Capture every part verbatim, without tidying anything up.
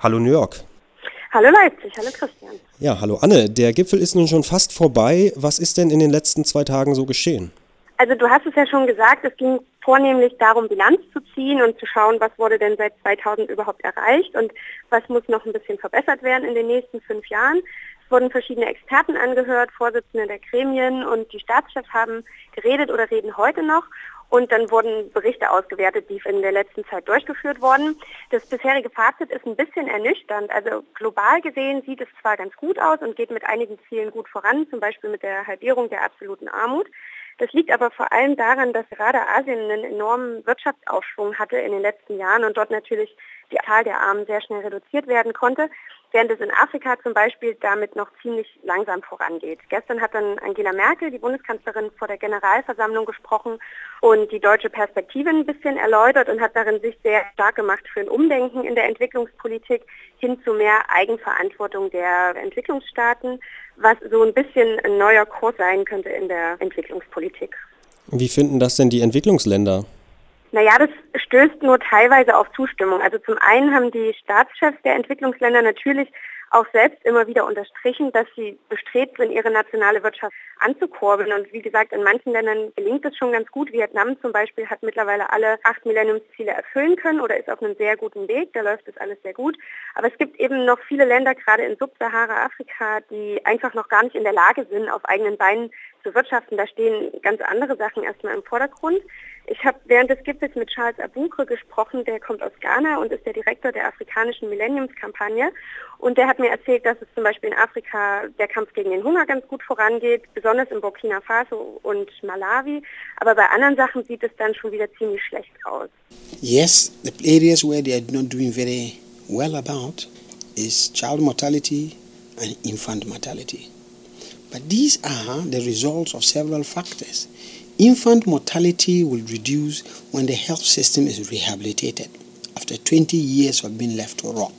Hallo New York. Hallo Leipzig, hallo Christian. Ja, hallo Anne. Der Gipfel ist nun schon fast vorbei. Was ist denn in den letzten zwei Tagen so geschehen? Also du hast es ja schon gesagt, es ging vornehmlich darum, Bilanz zu ziehen und zu schauen, was wurde denn seit zweitausend überhaupt erreicht und was muss noch ein bisschen verbessert werden in den nächsten fünf Jahren. Es wurden verschiedene Experten angehört, Vorsitzende der Gremien und die Staatschefs haben geredet oder reden heute noch. Und dann wurden Berichte ausgewertet, die in der letzten Zeit durchgeführt wurden. Das bisherige Fazit ist ein bisschen ernüchternd. Also global gesehen sieht es zwar ganz gut aus und geht mit einigen Zielen gut voran, zum Beispiel mit der Halbierung der absoluten Armut. Das liegt aber vor allem daran, dass gerade Asien einen enormen Wirtschaftsaufschwung hatte in den letzten Jahren und dort natürlich die Zahl der Armen sehr schnell reduziert werden konnte, während es in Afrika zum Beispiel damit noch ziemlich langsam vorangeht. Gestern hat dann Angela Merkel, die Bundeskanzlerin, vor der Generalversammlung gesprochen und die deutsche Perspektive ein bisschen erläutert und hat darin sich sehr stark gemacht für ein Umdenken in der Entwicklungspolitik hin zu mehr Eigenverantwortung der Entwicklungsstaaten, was so ein bisschen ein neuer Kurs sein könnte in der Entwicklungspolitik. Wie finden das denn die Entwicklungsländer? Naja, das stößt nur teilweise auf Zustimmung. Also zum einen haben die Staatschefs der Entwicklungsländer natürlich auch selbst immer wieder unterstrichen, dass sie bestrebt sind, ihre nationale Wirtschaft anzukurbeln. Und wie gesagt, in manchen Ländern gelingt es schon ganz gut. Vietnam zum Beispiel hat mittlerweile alle acht Millenniumsziele erfüllen können oder ist auf einem sehr guten Weg. Da läuft das alles sehr gut. Aber es gibt eben noch viele Länder, gerade in Subsahara-Afrika, die einfach noch gar nicht in der Lage sind, auf eigenen Beinen zu wirtschaften. Da stehen ganz andere Sachen erstmal im Vordergrund. Ich habe während des Gipfels mit Charles Abukre gesprochen, der kommt aus Ghana und ist der Direktor der afrikanischen Millenniumskampagne. Und der hat mir erzählt, dass es zum Beispiel in Afrika der Kampf gegen den Hunger ganz gut vorangeht, besonders in Burkina Faso und Malawi. Aber bei anderen Sachen sieht es dann schon wieder ziemlich schlecht aus. Yes, the areas where they are not doing very well about is child mortality and infant mortality. But these are the results of several factors. Infant mortality will reduce when the health system is rehabilitated after twenty years of being left to rot.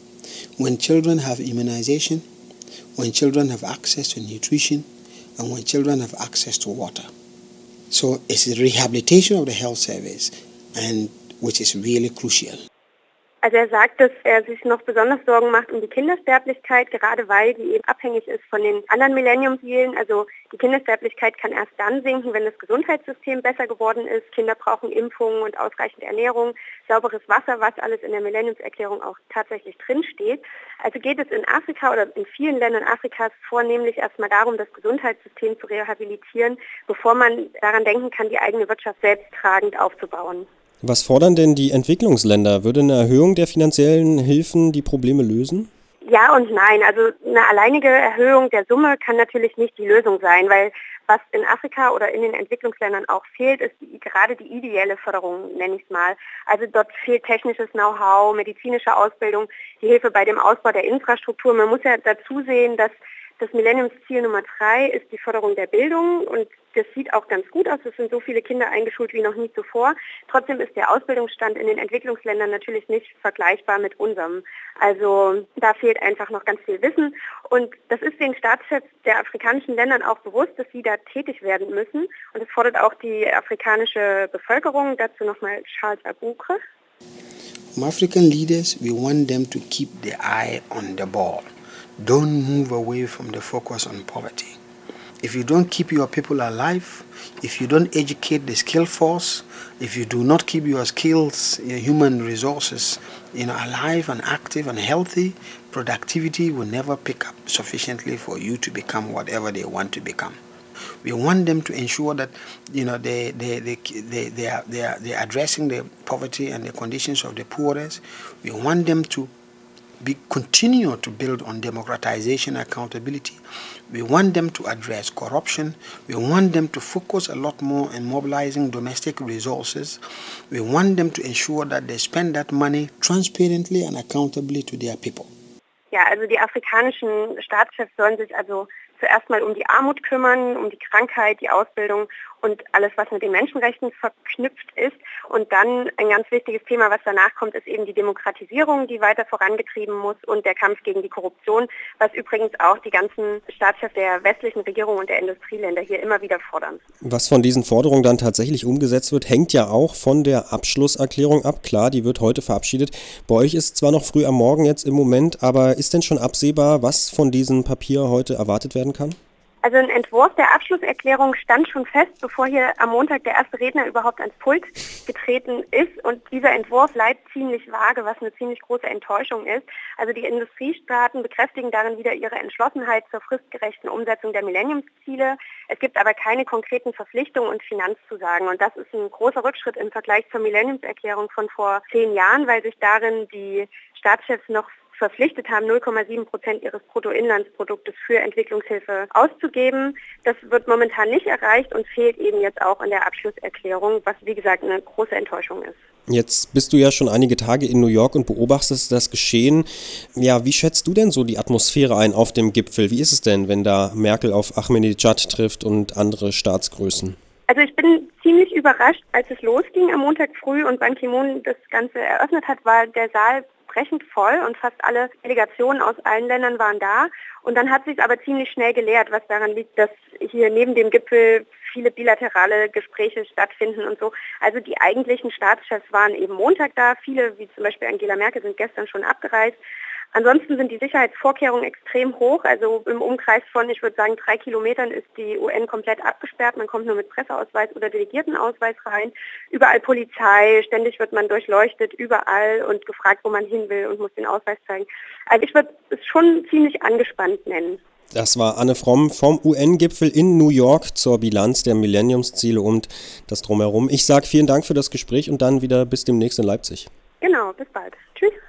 When children have immunization, when children have access to nutrition, and when children have access to water. So it's the rehabilitation of the health service, and which is really crucial. Also er sagt, dass er sich noch besonders Sorgen macht um die Kindersterblichkeit, gerade weil die eben abhängig ist von den anderen Millenniumszielen. Also die Kindersterblichkeit kann erst dann sinken, wenn das Gesundheitssystem besser geworden ist. Kinder brauchen Impfungen und ausreichend Ernährung, sauberes Wasser, was alles in der Millenniumserklärung auch tatsächlich drinsteht. Also geht es in Afrika oder in vielen Ländern Afrikas vornehmlich erstmal darum, das Gesundheitssystem zu rehabilitieren, bevor man daran denken kann, die eigene Wirtschaft selbsttragend aufzubauen. Was fordern denn die Entwicklungsländer? Würde eine Erhöhung der finanziellen Hilfen die Probleme lösen? Ja und nein. Also eine alleinige Erhöhung der Summe kann natürlich nicht die Lösung sein, weil was in Afrika oder in den Entwicklungsländern auch fehlt, ist die, gerade die ideelle Förderung, nenne ich es mal. Also dort fehlt technisches Know-how, medizinische Ausbildung, die Hilfe bei dem Ausbau der Infrastruktur. Man muss ja dazu sehen, dass das Millenniumsziel Nummer drei ist die Förderung der Bildung und das sieht auch ganz gut aus. Es sind so viele Kinder eingeschult wie noch nie zuvor. Trotzdem ist der Ausbildungsstand in den Entwicklungsländern natürlich nicht vergleichbar mit unserem. Also da fehlt einfach noch ganz viel Wissen und das ist den Staatschefs der afrikanischen Ländern auch bewusst, dass sie da tätig werden müssen und es fordert auch die afrikanische Bevölkerung. Dazu nochmal Charles Abukre. From African leaders, we want them to keep the eye on the ball. Don't move away from the focus on poverty. If you don't keep your people alive, if you don't educate the skill force, if you do not keep your skills, your human resources, you know, alive and active and healthy, productivity will never pick up sufficiently for you to become whatever they want to become. We want them to ensure that, you know, they they they they they are they are they are addressing the poverty and the conditions of the poorest. We want them to be continue to build on democratization and accountability. We want them to address corruption. We want them to focus a lot more on mobilizing domestic resources. We want them to ensure that they spend that money transparently and accountably to their people. Ja, also die afrikanischen Staatschefs sollen sich also zuerst mal um die Armut kümmern, um die Krankheit, die Ausbildung und alles, was mit den Menschenrechten verknüpft ist. Und dann ein ganz wichtiges Thema, was danach kommt, ist eben die Demokratisierung, die weiter vorangetrieben muss und der Kampf gegen die Korruption, was übrigens auch die ganzen Staatschefs der westlichen Regierung und der Industrieländer hier immer wieder fordern. Was von diesen Forderungen dann tatsächlich umgesetzt wird, hängt ja auch von der Abschlusserklärung ab. Klar, die wird heute verabschiedet. Bei euch ist zwar noch früh am Morgen jetzt im Moment, aber ist denn schon absehbar, was von diesem Papier heute erwartet werden kann? Also ein Entwurf der Abschlusserklärung stand schon fest, bevor hier am Montag der erste Redner überhaupt ans Pult getreten ist. Und dieser Entwurf bleibt ziemlich vage, was eine ziemlich große Enttäuschung ist. Also die Industriestaaten bekräftigen darin wieder ihre Entschlossenheit zur fristgerechten Umsetzung der Millenniumsziele. Es gibt aber keine konkreten Verpflichtungen und Finanzzusagen. Und das ist ein großer Rückschritt im Vergleich zur Millenniumserklärung von vor zehn Jahren, weil sich darin die Staatschefs noch verpflichtet haben, null Komma sieben Prozent ihres Bruttoinlandsproduktes für Entwicklungshilfe auszugeben. Das wird momentan nicht erreicht und fehlt eben jetzt auch in der Abschlusserklärung, was wie gesagt eine große Enttäuschung ist. Jetzt bist du ja schon einige Tage in New York und beobachtest das Geschehen. Ja, wie schätzt du denn so die Atmosphäre ein auf dem Gipfel? Wie ist es denn, wenn da Merkel auf Ahmadinejad trifft und andere Staatsgrößen? Also ich bin ziemlich überrascht, als es losging am Montag früh und Ban Ki-moon das Ganze eröffnet hat, war der Saal brechend voll und fast alle Delegationen aus allen Ländern waren da. Und dann hat sich aber ziemlich schnell geleert, was daran liegt, dass hier neben dem Gipfel viele bilaterale Gespräche stattfinden und so. Also die eigentlichen Staatschefs waren eben Montag da. Viele, wie zum Beispiel Angela Merkel, sind gestern schon abgereist. Ansonsten sind die Sicherheitsvorkehrungen extrem hoch. Also im Umkreis von, ich würde sagen, drei Kilometern ist die U N komplett abgesperrt. Man kommt nur mit Presseausweis oder Delegiertenausweis rein. Überall Polizei, ständig wird man durchleuchtet, überall und gefragt, wo man hin will und muss den Ausweis zeigen. Also ich würde es schon ziemlich angespannt nennen. Das war Anne Fromm vom U N-Gipfel in New York zur Bilanz der Millenniumsziele und das Drumherum. Ich sage vielen Dank für das Gespräch und dann wieder bis demnächst in Leipzig. Genau, bis bald. Tschüss.